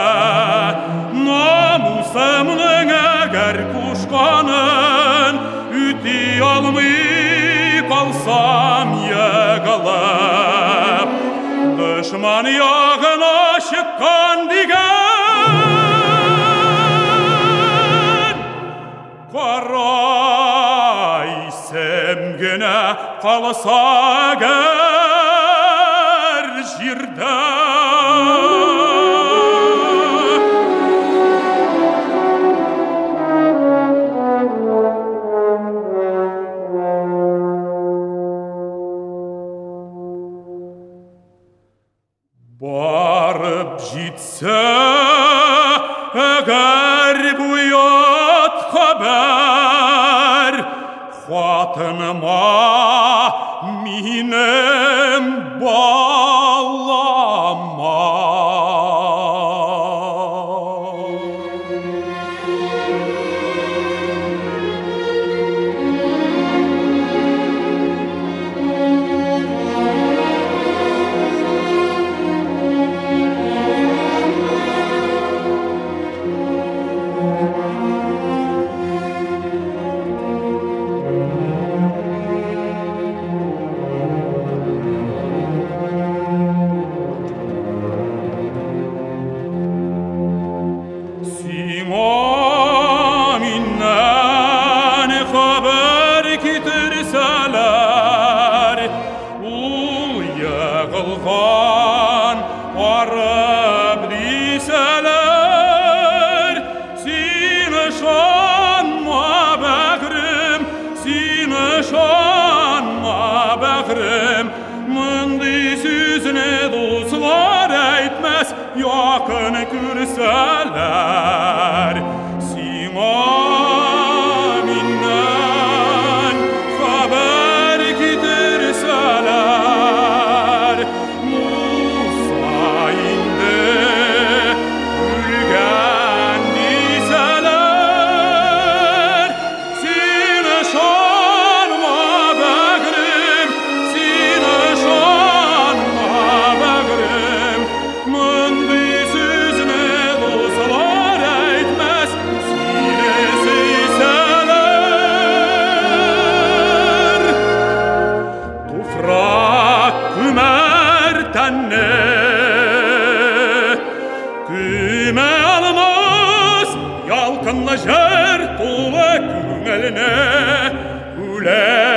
Намусымның әгәр кушқанын үти алмый қалсам егылып, дұшман яғына шыққан деген қарайсам генә қалса әгәр жерде. Барып жетсе әгәр бұят хабар, хатыныма минем балама. Ягылған арып дейсәләр, сине шанма бәгрем, сине шанма бәгрем. Мондый сүзне дуслар әйтмәс, якын күрсәләр. Сиңа küme almaz yalqınla jər tula küngəlinə, ülə